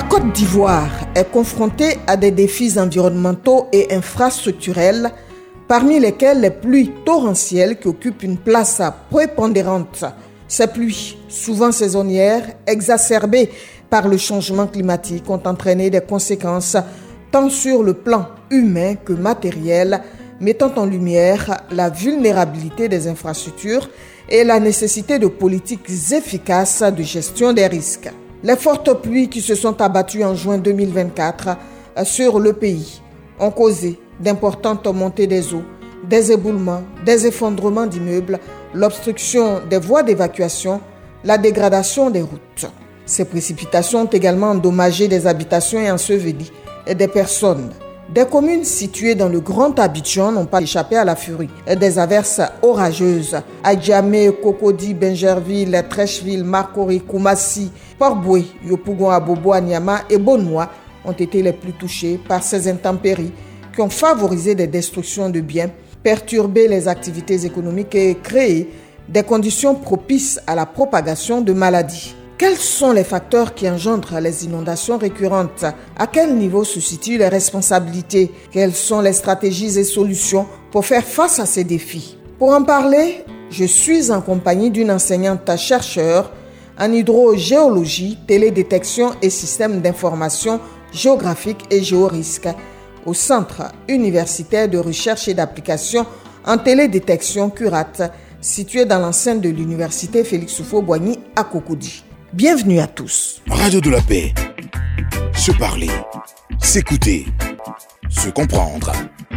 Côte d'Ivoire est confrontée à des défis environnementaux et infrastructurels, parmi lesquels les pluies torrentielles qui occupent une place prépondérante. Ces pluies, souvent saisonnières, exacerbées par le changement climatique, ont entraîné des conséquences tant sur le plan humain que matériel, mettant en lumière la vulnérabilité des infrastructures et la nécessité de politiques efficaces de gestion des risques. Les fortes pluies qui se sont abattues en juin 2024 sur le pays ont causé d'importantes montées des eaux, des éboulements, des effondrements d'immeubles, l'obstruction des voies d'évacuation, la dégradation des routes. Ces précipitations ont également endommagé des habitations et enseveli des personnes. Des communes situées dans le Grand Abidjan n'ont pas échappé à la furie des averses orageuses. Adjamé, Cocody, Bingerville, Trècheville, Marcory, Koumassi, Port-Boué, Yopougon, Abobo, Anyama et Bonoua ont été les plus touchés par ces intempéries qui ont favorisé des destructions de biens, perturbé les activités économiques et créé des conditions propices à la propagation de maladies. Quels sont les facteurs qui engendrent les inondations récurrentes? À quel niveau se situent les responsabilités? Quelles sont les stratégies et solutions pour faire face à ces défis? Pour en parler, je suis en compagnie d'une enseignante-chercheur en hydrogéologie, télédétection et système d'information géographique et géorisque au Centre universitaire de recherche et d'application en télédétection CURAT, situé dans l'enceinte de l'université Félix Houphouët-Boigny à Cocody. Bienvenue à tous. Radio de la paix. Se parler, s'écouter, se comprendre.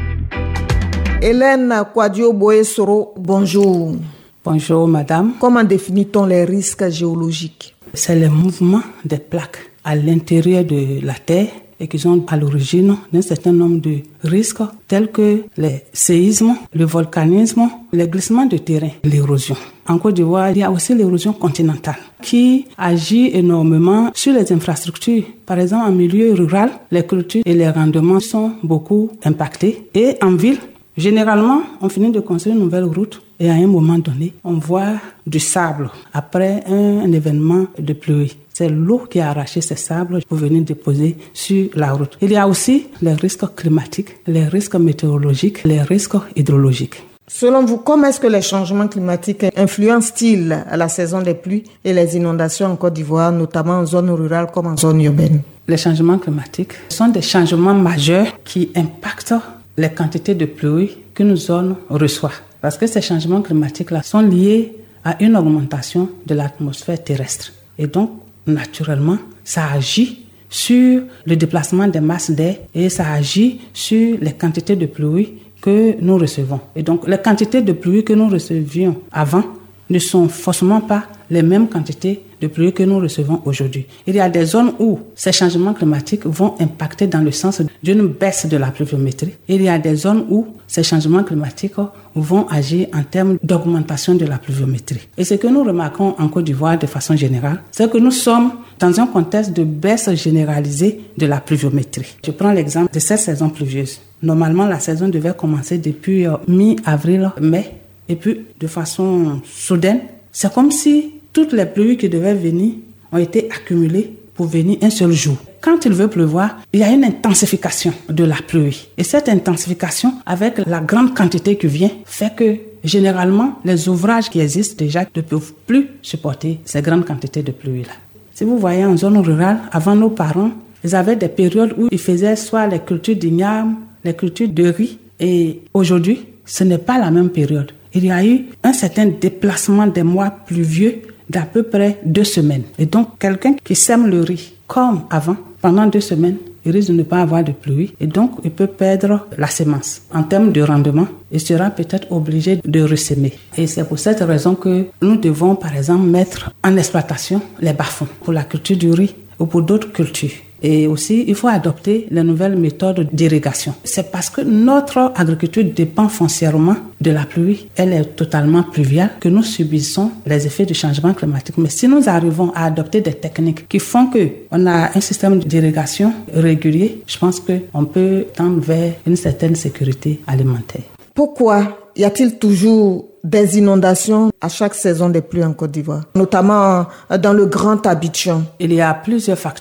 Hélène Kouadio-Boé-Soro, bonjour. Bonjour madame. Comment définit-on les risques géologiques? C'est le mouvement des plaques à l'intérieur de la Terre et qui sont à l'origine d'un certain nombre de risques tels que les séismes, le volcanisme, les glissements de terrain, l'érosion. En Côte d'Ivoire, il y a aussi l'érosion continentale qui agit énormément sur les infrastructures. Par exemple, en milieu rural, les cultures et les rendements sont beaucoup impactés. Et en ville, généralement, on finit de construire une nouvelle route et à un moment donné, on voit du sable après un événement de pluie. C'est l'eau qui a arraché ces sables pour venir déposer sur la route. Il y a aussi les risques climatiques, les risques météorologiques, les risques hydrologiques. Selon vous, comment est-ce que les changements climatiques influencent-ils la saison des pluies et les inondations en Côte d'Ivoire, notamment en zone rurale comme en zone urbaine? Les changements climatiques sont des changements majeurs qui impactent les quantités de pluie qu'une zone reçoit. Parce que ces changements climatiques-là sont liés à une augmentation de l'atmosphère terrestre. Et donc, naturellement, ça agit sur le déplacement des masses d'air et ça agit sur les quantités de pluie que nous recevons. Et donc, les quantités de pluie que nous recevions avant ne sont forcément pas les mêmes quantités de pluie que nous recevons aujourd'hui. Il y a des zones où ces changements climatiques vont impacter dans le sens d'une baisse de la pluviométrie. Il y a des zones où ces changements climatiques vont agir en termes d'augmentation de la pluviométrie. Et ce que nous remarquons en Côte d'Ivoire de façon générale, c'est que nous sommes dans un contexte de baisse généralisée de la pluviométrie. Je prends l'exemple de cette saison pluvieuse. Normalement, la saison devait commencer depuis mi-avril, mai, et puis de façon soudaine, c'est comme si toutes les pluies qui devaient venir ont été accumulées pour venir un seul jour. Quand il veut pleuvoir, il y a une intensification de la pluie. Et cette intensification, avec la grande quantité qui vient, fait que généralement, les ouvrages qui existent déjà ne peuvent plus supporter ces grandes quantités de pluie-là. Si vous voyez en zone rurale, avant nos parents, ils avaient des périodes où ils faisaient soit les cultures d'igname, les cultures de riz. Et aujourd'hui, ce n'est pas la même période. Il y a eu un certain déplacement des mois pluvieux d'à peu près 2 semaines. Et donc, quelqu'un qui sème le riz comme avant, pendant 2 semaines, il risque de ne pas avoir de pluie et donc il peut perdre la semence. En termes de rendement, il sera peut-être obligé de ressemer. Et c'est pour cette raison que nous devons, par exemple, mettre en exploitation les bas-fonds pour la culture du riz ou pour d'autres cultures. Et aussi, il faut adopter les nouvelles méthodes d'irrigation. C'est parce que notre agriculture dépend foncièrement de la pluie. Elle est totalement pluviale que nous subissons les effets du changement climatique. Mais si nous arrivons à adopter des techniques qui font qu'on a un système d'irrigation régulier, je pense qu'on peut tendre vers une certaine sécurité alimentaire. Pourquoi y a-t-il toujours des inondations à chaque saison des pluies en Côte d'Ivoire, notamment dans le Grand Abidjan? Il y a plusieurs facteurs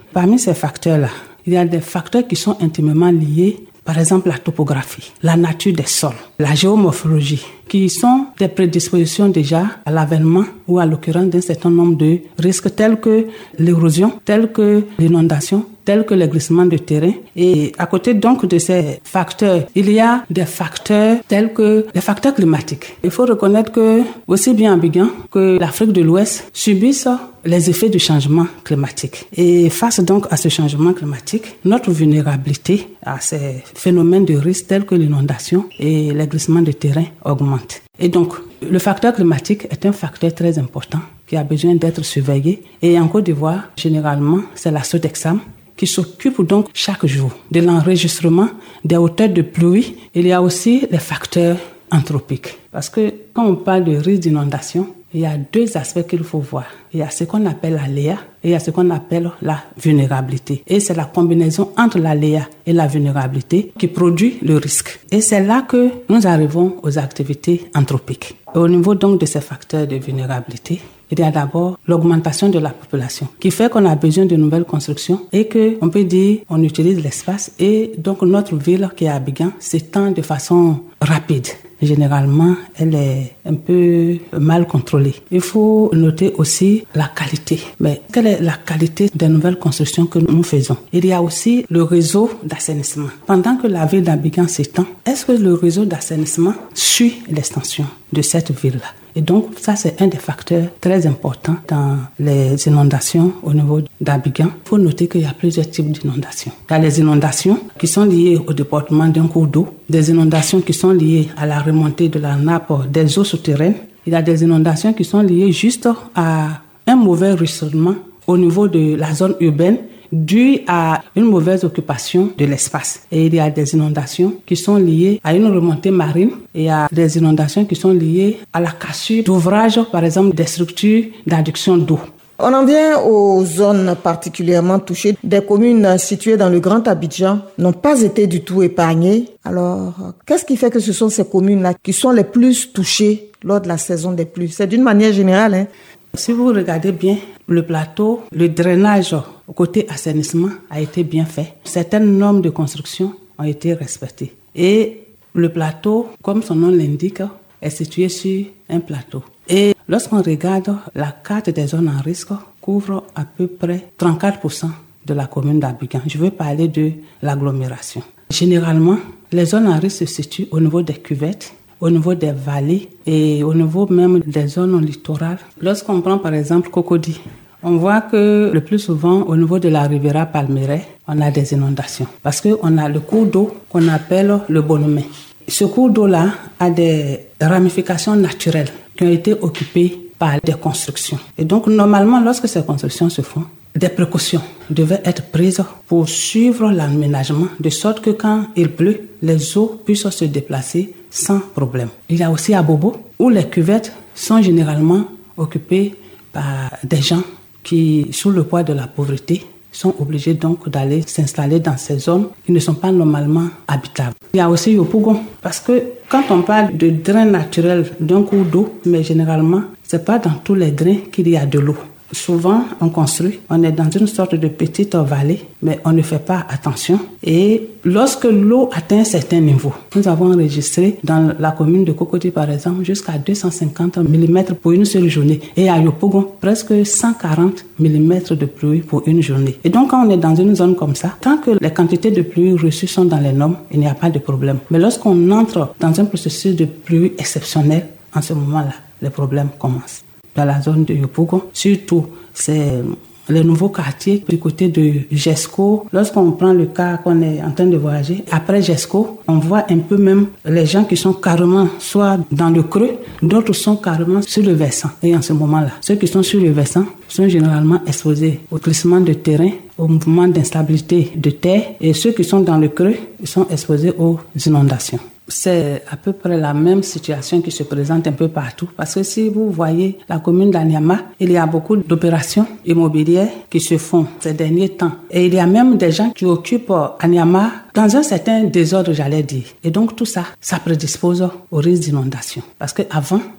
Parmi ces facteurs-là, il y a des facteurs qui sont intimement liés, par exemple la topographie, la nature des sols, la géomorphologie, qui sont des prédispositions déjà à l'avènement ou à l'occurrence d'un certain nombre de risques tels que l'érosion, tels que l'inondation, tels que les glissements de terrain. Et à côté donc de ces facteurs, il y a des facteurs tels que les facteurs climatiques. Il faut reconnaître que aussi bien Abidjan que l'Afrique de l'Ouest subissent les effets du changement climatique. Et face donc à ce changement climatique, notre vulnérabilité à ces phénomènes de risque tels que l'inondation et les glissements de terrain augmente. Et donc, le facteur climatique est un facteur très important qui a besoin d'être surveillé. Et en Côte d'Ivoire, généralement, c'est la SODEXAM qui s'occupe donc chaque jour de l'enregistrement des hauteurs de pluie. Il y a aussi les facteurs anthropiques. Parce que quand on parle de risque d'inondation, il y a deux aspects qu'il faut voir. Il y a ce qu'on appelle l'aléa et il y a ce qu'on appelle la vulnérabilité. Et c'est la combinaison entre l'aléa et la vulnérabilité qui produit le risque. Et c'est là que nous arrivons aux activités anthropiques. Et au niveau donc de ces facteurs de vulnérabilité, il y a d'abord l'augmentation de la population qui fait qu'on a besoin de nouvelles constructions et qu'on peut dire on utilise l'espace et donc notre ville qui est Abidjan s'étend de façon rapide. Généralement, elle est un peu mal contrôlée. Il faut noter aussi la qualité. Mais quelle est la qualité des nouvelles constructions que nous faisons? Il y a aussi le réseau d'assainissement. Pendant que la ville d'Abidjan s'étend, est-ce que le réseau d'assainissement suit l'extension de cette ville-là? Et donc, ça, c'est un des facteurs très importants dans les inondations au niveau d'Abidjan. Il faut noter qu'il y a plusieurs types d'inondations. Il y a les inondations qui sont liées au déportement d'un cours d'eau, des inondations qui sont liées à la remontée de la nappe des eaux souterraines. Il y a des inondations qui sont liées juste à un mauvais ruissellement au niveau de la zone urbaine, dû à une mauvaise occupation de l'espace. Et il y a des inondations qui sont liées à une remontée marine et il y a des inondations qui sont liées à la cassure d'ouvrages, par exemple des structures d'adduction d'eau. On en vient aux zones particulièrement touchées. Des communes situées dans le Grand Abidjan n'ont pas été du tout épargnées. Alors, qu'est-ce qui fait que ce sont ces communes-là qui sont les plus touchées lors de la saison des pluies? C'est d'une manière générale, hein? Si vous regardez bien le plateau, le drainage côté assainissement a été bien fait. Certaines normes de construction ont été respectées. Et le plateau, comme son nom l'indique, est situé sur un plateau. Et lorsqu'on regarde la carte des zones en risque, couvre à peu près 34% de la commune d'Abidjan. Je veux parler de l'agglomération. Généralement, les zones en risque se situent au niveau des cuvettes, au niveau des vallées et au niveau même des zones littorales. Lorsqu'on prend par exemple Cocody, on voit que le plus souvent au niveau de la Riviera Palmeraie, on a des inondations parce qu'on a le cours d'eau qu'on appelle le Bonomé. Ce cours d'eau-là a des ramifications naturelles qui ont été occupées par des constructions. Et donc normalement, lorsque ces constructions se font, des précautions devaient être prises pour suivre l'aménagement de sorte que quand il pleut, les eaux puissent se déplacer sans problème. Il y a aussi à Bobo où les cuvettes sont généralement occupées par des gens qui, sous le poids de la pauvreté, sont obligés donc d'aller s'installer dans ces zones qui ne sont pas normalement habitables. Il y a aussi Yopougon, parce que quand on parle de drain naturel d'un cours d'eau, mais généralement, c'est pas dans tous les drains qu'il y a de l'eau. Souvent, on construit, on est dans une sorte de petite vallée, mais on ne fait pas attention. Et lorsque l'eau atteint un certain niveau, nous avons enregistré dans la commune de Cocody, par exemple, jusqu'à 250 mm pour une seule journée. Et à Yopougon, presque 140 mm de pluie pour une journée. Et donc, quand on est dans une zone comme ça, tant que les quantités de pluie reçues sont dans les normes, il n'y a pas de problème. Mais lorsqu'on entre dans un processus de pluie exceptionnel, en ce moment-là, les problèmes commencent. Dans la zone de Yopougon, surtout, c'est les nouveaux quartiers du côté de Jesco. Lorsqu'on prend le cas qu'on est en train de voyager, après Jesco, on voit un peu même les gens qui sont carrément soit dans le creux, d'autres sont carrément sur le versant. Et en ce moment-là, ceux qui sont sur le versant sont généralement exposés au glissement de terrain, au mouvement d'instabilité de terre, et ceux qui sont dans le creux sont exposés aux inondations. C'est à peu près la même situation qui se présente un peu partout. Parce que si vous voyez la commune d'Anyama, il y a beaucoup d'opérations immobilières qui se font ces derniers temps. Et il y a même des gens qui occupent Anyama dans un certain désordre, j'allais dire. Et donc tout ça, ça prédispose au risque d'inondation. Parce qu'avant,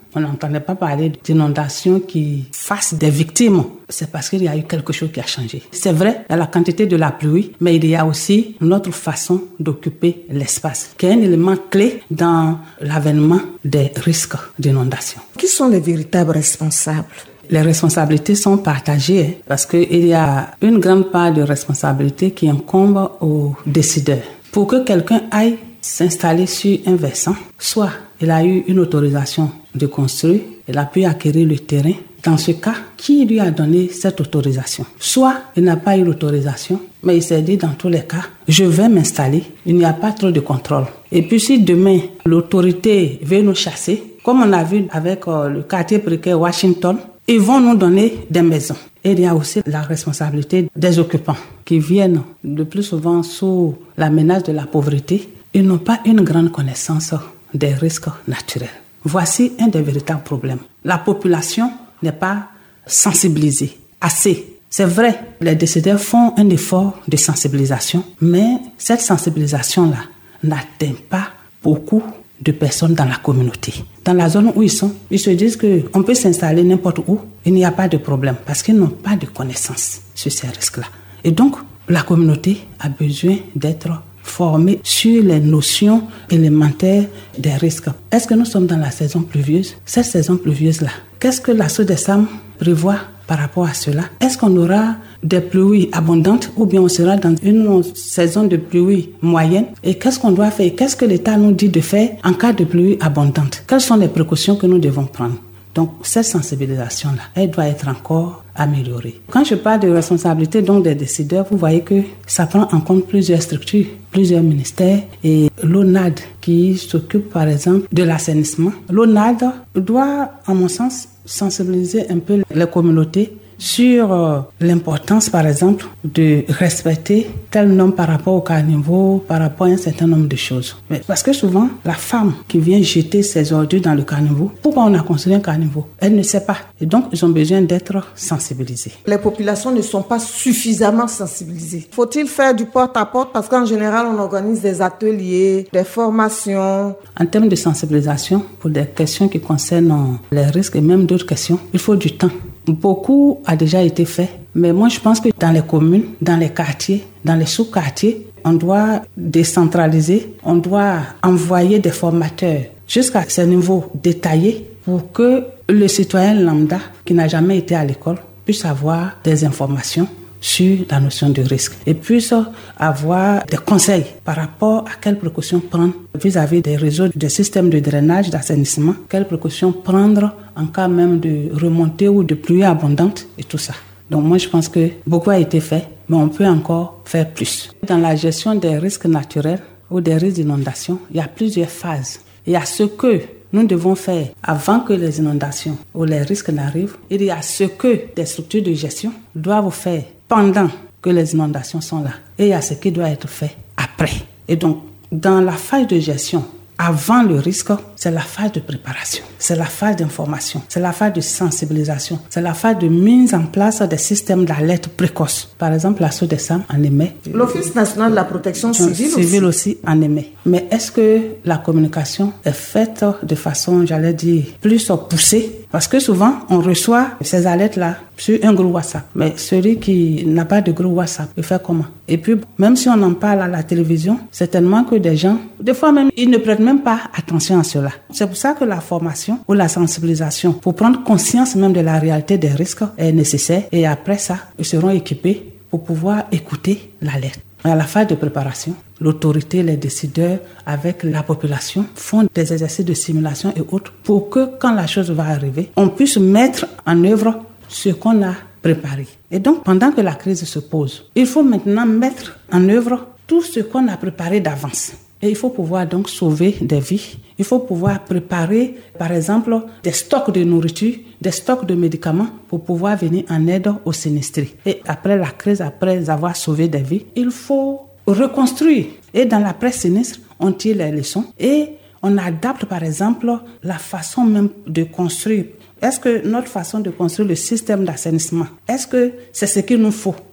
on n'entendait pas parler d'inondations qui fassent des victimes. C'est parce qu'il y a eu quelque chose qui a changé. C'est vrai, il y a la quantité de la pluie, mais il y a aussi notre façon d'occuper l'espace, qui est un élément clé dans l'avènement des risques d'inondation. Qui sont les véritables responsables? Les responsabilités sont partagées parce qu'il y a une grande part de responsabilité qui incombe aux décideurs. Pour que quelqu'un aille s'installer sur un versant, soit il a eu une autorisation de construire, il a pu acquérir le terrain. Dans ce cas, qui lui a donné cette autorisation? Soit il n'a pas eu l'autorisation, mais il s'est dit dans tous les cas, je vais m'installer, il n'y a pas trop de contrôle. Et puis si demain, l'autorité veut nous chasser, comme on a vu avec le quartier précaire Washington, ils vont nous donner des maisons. Et il y a aussi la responsabilité des occupants qui viennent le plus souvent sous la menace de la pauvreté. Ils n'ont pas une grande connaissance des risques naturels. Voici un des véritables problèmes. La population n'est pas sensibilisée assez. C'est vrai, les décideurs font un effort de sensibilisation, mais cette sensibilisation-là n'atteint pas beaucoup de personnes dans la communauté. Dans la zone où ils sont, ils se disent qu'on peut s'installer n'importe où, il n'y a pas de problème parce qu'ils n'ont pas de connaissances sur ces risques-là. Et donc, la communauté a besoin d'être formée sur les notions élémentaires des risques. Est-ce que nous sommes dans la saison pluvieuse? Cette saison pluvieuse-là, qu'est-ce que la SODESAM prévoit par rapport à cela? Est-ce qu'on aura des pluies abondantes ou bien on sera dans une saison de pluie moyenne? Et qu'est-ce qu'on doit faire? Qu'est-ce que l'État nous dit de faire en cas de pluie abondante? Quelles sont les précautions que nous devons prendre? Donc, cette sensibilisation-là, elle doit être encore améliorée. Quand je parle de responsabilité donc des décideurs, vous voyez que ça prend en compte plusieurs structures, plusieurs ministères et l'ONAD qui s'occupe par exemple de l'assainissement. L'ONAD doit, à mon sens, sensibiliser un peu les communautés sur l'importance, par exemple, de respecter tel nombre par rapport au caniveau, par rapport à un certain nombre de choses. Mais parce que souvent, la femme qui vient jeter ses ordures dans le caniveau, pourquoi on a construit un caniveau? Elle ne sait pas. Et donc, ils ont besoin d'être sensibilisés. Les populations ne sont pas suffisamment sensibilisées. Faut-il faire du porte-à-porte? Parce qu'en général, on organise des ateliers, des formations. En termes de sensibilisation, pour des questions qui concernent les risques et même d'autres questions, il faut du temps. Beaucoup a déjà été fait, mais moi je pense que dans les communes, dans les quartiers, dans les sous-quartiers, on doit décentraliser, on doit envoyer des formateurs jusqu'à ce niveau détaillé pour que le citoyen lambda qui n'a jamais été à l'école puisse avoir des informations sur la notion de risque et puisse avoir des conseils par rapport à quelles précautions prendre vis-à-vis des réseaux, des systèmes de drainage, d'assainissement, quelles précautions prendre en cas même de remontée ou de pluie abondante et tout ça. Donc moi je pense que beaucoup a été fait, mais on peut encore faire plus. Dans la gestion des risques naturels ou des risques d'inondation, il y a plusieurs phases. Il y a ce que nous devons faire avant que les inondations ou les risques n'arrivent. Il y a ce que des structures de gestion doivent faire pendant que les inondations sont là. Et il y a ce qui doit être fait après. Et donc, dans la phase de gestion, avant le risque, c'est la phase de préparation, c'est la phase d'information, c'est la phase de sensibilisation, c'est la phase de mise en place des systèmes d'alerte précoce. Par exemple, la SODESAM en émet. L'Office national de la protection civile aussi en émet. Mais est-ce que la communication est faite de façon, j'allais dire, plus poussée? Parce que souvent, on reçoit ces alertes-là sur un groupe WhatsApp. Mais celui qui n'a pas de groupe WhatsApp, il fait comment? Et puis, même si on en parle à la télévision, c'est tellement que des gens, des fois même, ils ne prêtent même pas attention à cela. C'est pour ça que la formation ou la sensibilisation, pour prendre conscience même de la réalité des risques, est nécessaire. Et après ça, ils seront équipés pour pouvoir écouter l'alerte. À la phase de préparation, l'autorité, les décideurs, avec la population, font des exercices de simulation et autres pour que, quand la chose va arriver, on puisse mettre en œuvre ce qu'on a préparé. Et donc, pendant que la crise se pose, il faut maintenant mettre en œuvre tout ce qu'on a préparé d'avance. Et il faut pouvoir donc sauver des vies. Il faut pouvoir préparer, par exemple, des stocks de nourriture, des stocks de médicaments pour pouvoir venir en aide aux sinistrés. Et après la crise, après avoir sauvé des vies, il faut reconstruire. Et dans la presse sinistre, on tire les leçons et on adapte, par exemple, la façon même de construire. Est-ce que notre façon de construire le système d'assainissement, est-ce que c'est ce qu'il nous faut?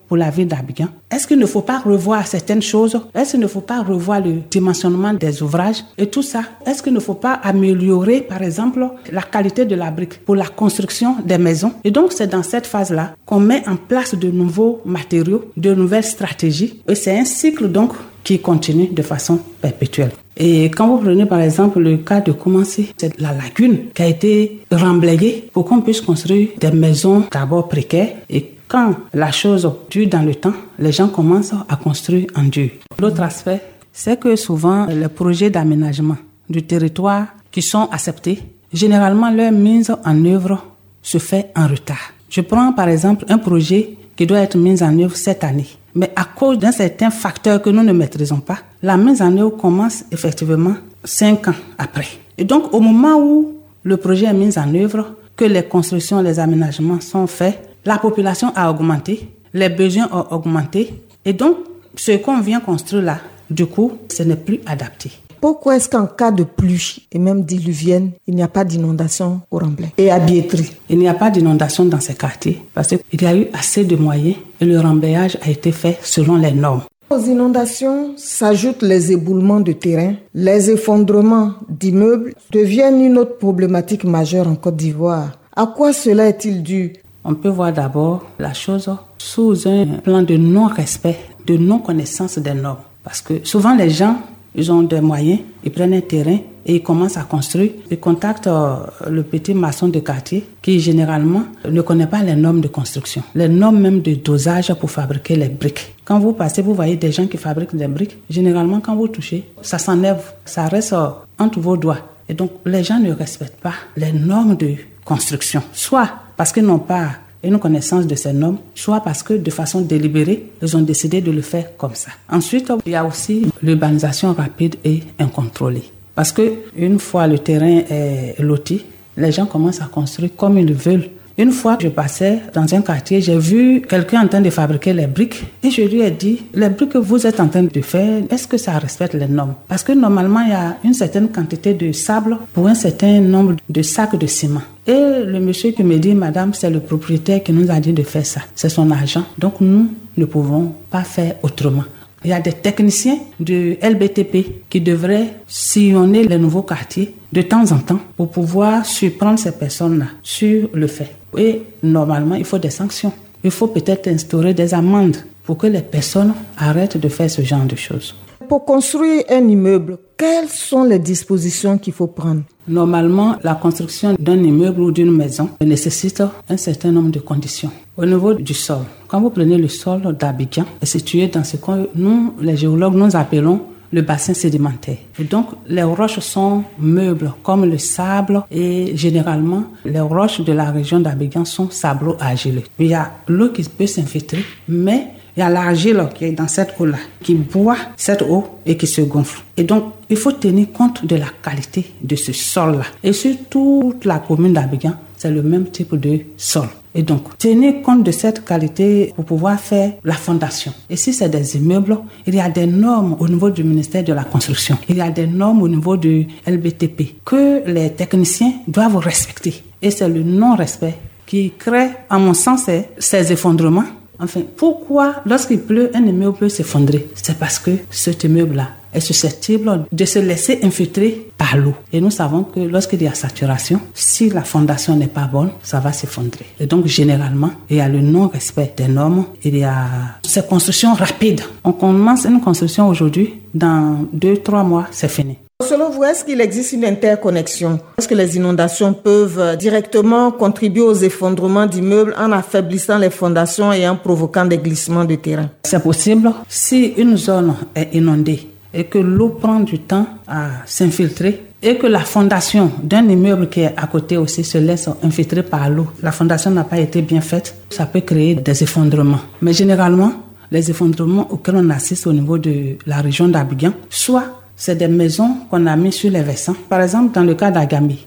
pour la ville d'Abidjan? Est-ce qu'il ne faut pas revoir certaines choses? Est-ce qu'il ne faut pas revoir le dimensionnement des ouvrages et tout ça? Est-ce qu'il ne faut pas améliorer, par exemple, la qualité de la brique pour la construction des maisons? Et donc, c'est dans cette phase-là qu'on met en place de nouveaux matériaux, de nouvelles stratégies. Et c'est un cycle, donc, qui continue de façon perpétuelle. Et quand vous prenez par exemple le cas de Koumassi, c'est la lagune qui a été remblayée pour qu'on puisse construire des maisons d'abord précaires. Et quand la chose dure dans le temps, les gens commencent à construire en dur. L'autre aspect, c'est que souvent les projets d'aménagement du territoire qui sont acceptés, généralement leur mise en œuvre se fait en retard. Je prends par exemple un projet qui doit être mis en œuvre cette année. Mais à cause d'un certain facteur que nous ne maîtrisons pas, la mise en œuvre commence effectivement 5 ans après. Et donc, au moment où le projet est mis en œuvre, que les constructions, les aménagements sont faits, la population a augmenté, les besoins ont augmenté. Et donc, ce qu'on vient construire là, du coup, ce n'est plus adapté. Pourquoi est-ce qu'en cas de pluie et même diluvienne, il n'y a pas d'inondation au Remblai et à Biétry? Il n'y a pas d'inondation dans ces quartiers parce qu'il y a eu assez de moyens et le remblayage a été fait selon les normes. Aux inondations s'ajoutent les éboulements de terrain. Les effondrements d'immeubles deviennent une autre problématique majeure en Côte d'Ivoire. À quoi cela est-il dû? On peut voir d'abord la chose sous un plan de non-respect, de non-connaissance des normes. Parce que souvent les gens, ils ont des moyens, ils prennent un terrain et ils commencent à construire. Ils contactent le petit maçon de quartier qui généralement ne connaît pas les normes de construction, les normes même de dosage pour fabriquer les briques. Quand vous passez, vous voyez des gens qui fabriquent des briques. Généralement, quand vous touchez, ça s'enlève, ça reste entre vos doigts. Et donc, les gens ne respectent pas les normes de construction, soit parce qu'ils n'ont pas une connaissance de ces normes, soit parce que de façon délibérée, ils ont décidé de le faire comme ça. Ensuite, il y a aussi l'urbanisation rapide et incontrôlée. Parce que une fois le terrain est loti, les gens commencent à construire comme ils veulent. Une fois, je passais dans un quartier, j'ai vu quelqu'un en train de fabriquer les briques et je lui ai dit, les briques que vous êtes en train de faire, est-ce que ça respecte les normes? Parce que normalement, il y a une certaine quantité de sable pour un certain nombre de sacs de ciment. Et le monsieur qui me dit, madame, c'est le propriétaire qui nous a dit de faire ça. C'est son argent. Donc, nous ne pouvons pas faire autrement. Il y a des techniciens de LBTP qui devraient sillonner les nouveaux quartiers de temps en temps pour pouvoir surprendre ces personnes-là sur le fait. Et normalement, il faut des sanctions. Il faut peut-être instaurer des amendes pour que les personnes arrêtent de faire ce genre de choses. Pour construire un immeuble, quelles sont les dispositions qu'il faut prendre? Normalement, la construction d'un immeuble ou d'une maison nécessite un certain nombre de conditions. Au niveau du sol, quand vous prenez le sol d'Abidjan, est situé dans ce que nous, les géologues, nous appelons le bassin sédimentaire. Et donc, les roches sont meubles, comme le sable, et généralement, les roches de la région d'Abidjan sont sablo-argileux. Il y a l'eau qui peut s'infiltrer, mais il y a l'argile qui est dans cette eau-là, qui boit cette eau et qui se gonfle. Et donc, il faut tenir compte de la qualité de ce sol-là. Et sur toute la commune d'Abidjan, c'est le même type de sol. Et donc, tenir compte de cette qualité pour pouvoir faire la fondation. Et si c'est des immeubles, il y a des normes au niveau du ministère de la Construction. Il y a des normes au niveau du LBTP que les techniciens doivent respecter. Et c'est le non-respect qui crée, à mon sens, ces effondrements. Enfin, pourquoi, lorsqu'il pleut, un immeuble peut s'effondrer? C'est parce que cet immeuble-là est susceptible de se laisser infiltrer par l'eau. Et nous savons que lorsqu'il y a saturation, si la fondation n'est pas bonne, ça va s'effondrer. Et donc, généralement, il y a le non-respect des normes. Il y a ces constructions rapides. On commence une construction aujourd'hui, dans 2-3 mois, c'est fini. Selon vous, est-ce qu'il existe une interconnexion? Est-ce que les inondations peuvent directement contribuer aux effondrements d'immeubles en affaiblissant les fondations et en provoquant des glissements de terrain? C'est possible. Si une zone est inondée et que l'eau prend du temps à s'infiltrer et que la fondation d'un immeuble qui est à côté aussi se laisse infiltrer par l'eau, la fondation n'a pas été bien faite, ça peut créer des effondrements. Mais généralement, les effondrements auxquels on assiste au niveau de la région d'Abidjan, soit c'est des maisons qu'on a mis sur les versants. Par exemple, dans le cas d'Agami,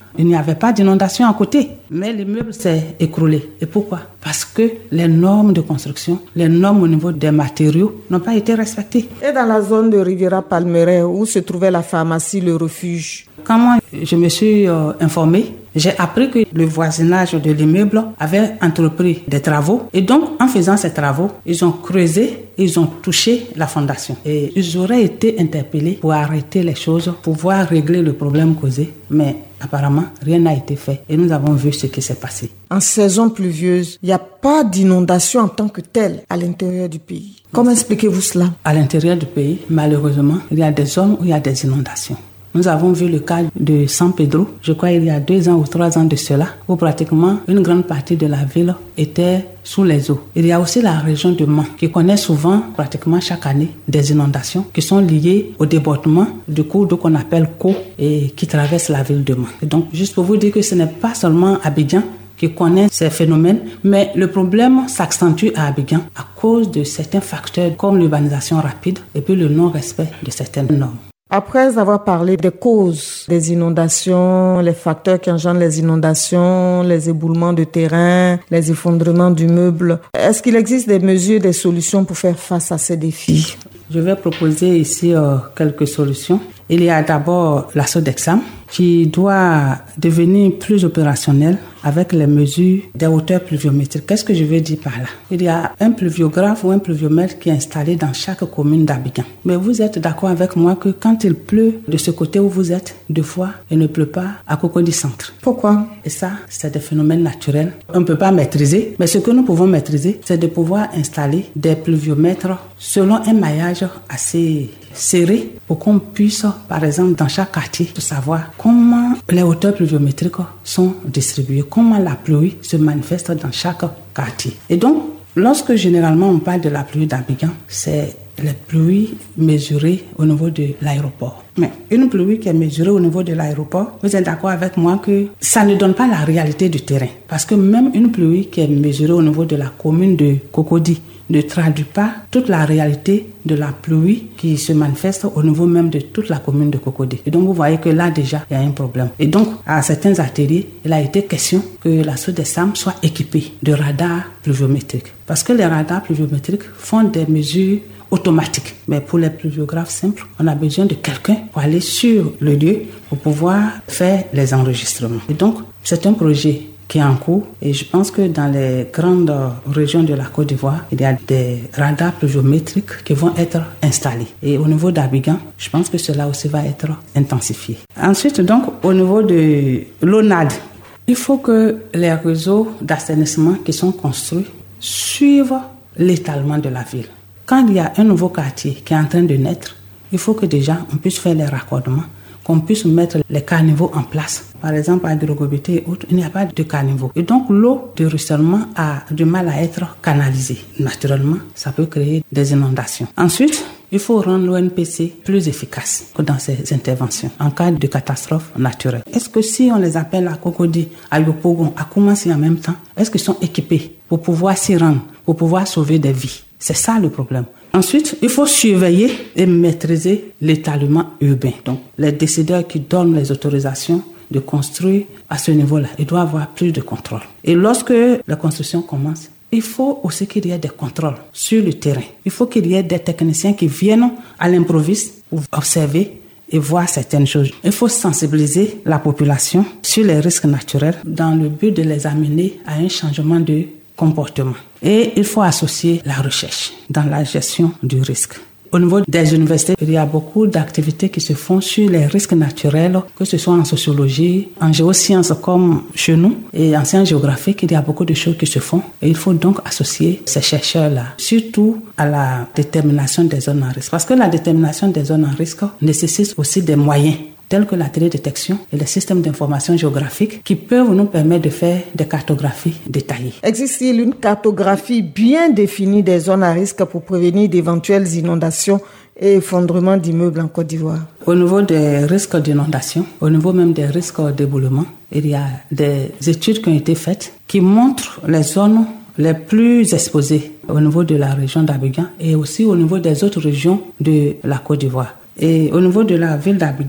il n'y avait pas d'inondation à côté. Mais l'immeuble s'est écroulé. Et pourquoi? Parce que les normes de construction, les normes au niveau des matériaux n'ont pas été respectées. Et dans la zone de Riviera Palmeraie, où se trouvait la pharmacie Le Refuge? Quand moi, je me suis informée, j'ai appris que le voisinage de l'immeuble avait entrepris des travaux. Et donc, en faisant ces travaux, ils ont creusé, ils ont touché la fondation. Et ils auraient été interpellés pour arrêter les choses, pour pouvoir régler le problème causé. Mais apparemment, rien n'a été fait. Et nous avons vu ce qui s'est passé. En saison pluvieuse, il n'y a pas d'inondation en tant que telle à l'intérieur du pays. Comment expliquez-vous cela? À l'intérieur du pays, malheureusement, il y a des zones où il y a des inondations. Nous avons vu le cas de San Pedro, je crois il y a 2 ans ou 3 ans de cela, où pratiquement une grande partie de la ville était sous les eaux. Il y a aussi la région de Mans, qui connaît souvent, pratiquement chaque année, des inondations qui sont liées au débordement du cours d'eau qu'on appelle Co et qui traverse la ville de Mans. Et donc, juste pour vous dire que ce n'est pas seulement Abidjan qui connaît ces phénomènes, mais le problème s'accentue à Abidjan à cause de certains facteurs comme l'urbanisation rapide et puis le non-respect de certaines normes. Après avoir parlé des causes des inondations, les facteurs qui engendrent les inondations, les éboulements de terrain, les effondrements d'immeubles, est-ce qu'il existe des mesures, des solutions pour faire face à ces défis? Je vais proposer ici quelques solutions. Il y a d'abord la SODEXAM qui doit devenir plus opérationnelle avec les mesures des hauteurs pluviométriques. Qu'est-ce que je veux dire par là? Il y a un pluviographe ou un pluviomètre qui est installé dans chaque commune d'Abidjan. Mais vous êtes d'accord avec moi que quand il pleut de ce côté où vous êtes, 2 fois, il ne pleut pas à Cocody Centre. Pourquoi? Et ça, c'est des phénomènes naturels. On ne peut pas maîtriser, mais ce que nous pouvons maîtriser, c'est de pouvoir installer des pluviomètres selon un maillage assez serré pour qu'on puisse, par exemple, dans chaque quartier, savoir comment les hauteurs pluviométriques sont distribuées, comment la pluie se manifeste dans chaque quartier. Et donc, lorsque généralement on parle de la pluie d'Abidjan, c'est les pluies mesurées au niveau de l'aéroport. Mais une pluie qui est mesurée au niveau de l'aéroport, vous êtes d'accord avec moi que ça ne donne pas la réalité du terrain. Parce que même une pluie qui est mesurée au niveau de la commune de Cocody ne traduit pas toute la réalité de la pluie qui se manifeste au niveau même de toute la commune de Cocody. Et donc vous voyez que là déjà, il y a un problème. Et donc, à certains ateliers, il a été question que la SODEXAM soit équipée de radars pluviométriques. Parce que les radars pluviométriques font des mesures automatiques. Mais pour les pluviographes simples, on a besoin de quelqu'un pour aller sur le lieu pour pouvoir faire les enregistrements. Et donc, c'est un projet qui est en cours et je pense que dans les grandes régions de la Côte d'Ivoire, il y a des radars pluviométriques qui vont être installés. Et au niveau d'Abidjan, je pense que cela aussi va être intensifié. Ensuite, donc, au niveau de l'ONAD, il faut que les réseaux d'assainissement qui sont construits suivent l'étalement de la ville. Quand il y a un nouveau quartier qui est en train de naître, il faut que déjà on puisse faire les raccordements, qu'on puisse mettre les caniveaux en place. Par exemple, à Drogobité et autres, il n'y a pas de caniveau. Et donc, l'eau de ruissellement a du mal à être canalisée. Naturellement, ça peut créer des inondations. Ensuite, il faut rendre l'ONPC plus efficace dans ses interventions en cas de catastrophe naturelle. Est-ce que si on les appelle à Cocody, à Yopougon, à Koumassi en même temps, est-ce qu'ils sont équipés pour pouvoir s'y rendre, pour pouvoir sauver des vies? C'est ça le problème. Ensuite, il faut surveiller et maîtriser l'étalement urbain. Donc, les décideurs qui donnent les autorisations de construire à ce niveau-là, ils doivent avoir plus de contrôle. Et lorsque la construction commence, il faut aussi qu'il y ait des contrôles sur le terrain. Il faut qu'il y ait des techniciens qui viennent à l'improviste pour observer et voir certaines choses. Il faut sensibiliser la population sur les risques naturels dans le but de les amener à un changement de comportement. Et il faut associer la recherche dans la gestion du risque. Au niveau des universités, il y a beaucoup d'activités qui se font sur les risques naturels, que ce soit en sociologie, en géosciences comme chez nous, et en sciences géographiques, il y a beaucoup de choses qui se font. Et il faut donc associer ces chercheurs-là, surtout à la détermination des zones à risque. Parce que la détermination des zones à risque nécessite aussi des moyens, tels que la télédétection et les systèmes d'information géographique qui peuvent nous permettre de faire des cartographies détaillées. Existe-t-il une cartographie bien définie des zones à risque pour prévenir d'éventuelles inondations et effondrements d'immeubles en Côte d'Ivoire? Au niveau des risques d'inondation, au niveau même des risques d'éboulement, il y a des études qui ont été faites qui montrent les zones les plus exposées au niveau de la région d'Abidjan et aussi au niveau des autres régions de la Côte d'Ivoire. Et au niveau de la ville d'Abidjan,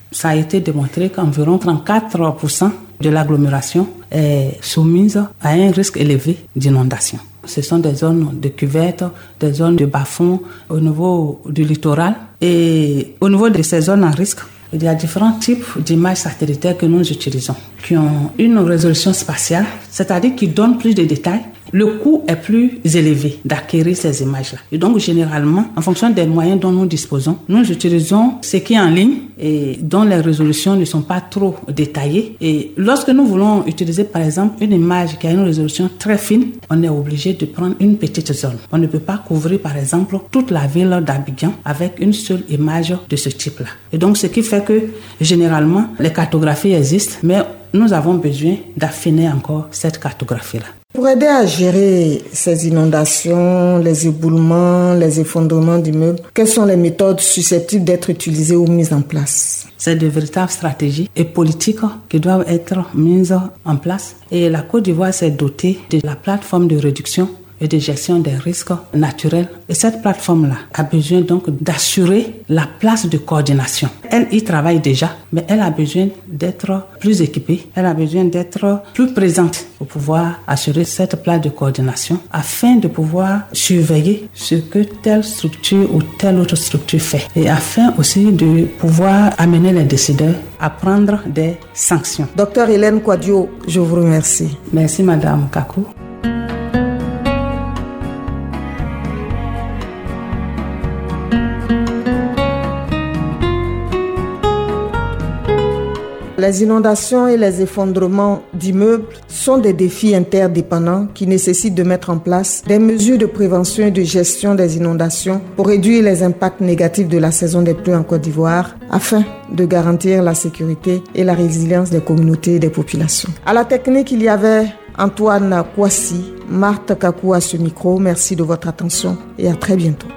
ça a été démontré qu'environ 34% de l'agglomération est soumise à un risque élevé d'inondation. Ce sont des zones de cuvette, des zones de bas-fond au niveau du littoral. Et au niveau de ces zones à risque, il y a différents types d'images satellitaires que nous utilisons, qui ont une résolution spatiale, c'est-à-dire qui donnent plus de détails. Le coût est plus élevé d'acquérir ces images-là. Et donc, généralement, en fonction des moyens dont nous disposons, nous utilisons ce qui est en ligne et dont les résolutions ne sont pas trop détaillées. Et lorsque nous voulons utiliser, par exemple, une image qui a une résolution très fine, on est obligé de prendre une petite zone. On ne peut pas couvrir, par exemple, toute la ville d'Abidjan avec une seule image de ce type-là. Et donc, ce qui fait que, généralement, les cartographies existent, mais nous avons besoin d'affiner encore cette cartographie-là. Pour aider à gérer ces inondations, les éboulements, les effondrements d'immeubles, quelles sont les méthodes susceptibles d'être utilisées ou mises en place? C'est de véritables stratégies et politiques qui doivent être mises en place. Et la Côte d'Ivoire s'est dotée de la plateforme de réduction et de gestion des risques naturels. Et cette plateforme-là a besoin donc d'assurer la place de coordination. Elle y travaille déjà, mais elle a besoin d'être plus équipée, elle a besoin d'être plus présente pour pouvoir assurer cette place de coordination afin de pouvoir surveiller ce que telle structure ou telle autre structure fait et afin aussi de pouvoir amener les décideurs à prendre des sanctions. Docteur Hélène Kouadio, je vous remercie. Merci Madame Kakou. Les inondations et les effondrements d'immeubles sont des défis interdépendants qui nécessitent de mettre en place des mesures de prévention et de gestion des inondations pour réduire les impacts négatifs de la saison des pluies en Côte d'Ivoire afin de garantir la sécurité et la résilience des communautés et des populations. À la technique, il y avait Antoine Kouassi, Marthe Kakou à ce micro. Merci de votre attention et à très bientôt.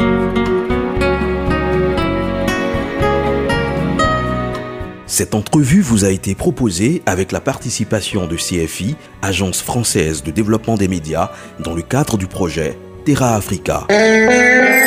Cette entrevue vous a été proposée avec la participation de CFI, Agence française de développement des médias, dans le cadre du projet Terra Africa.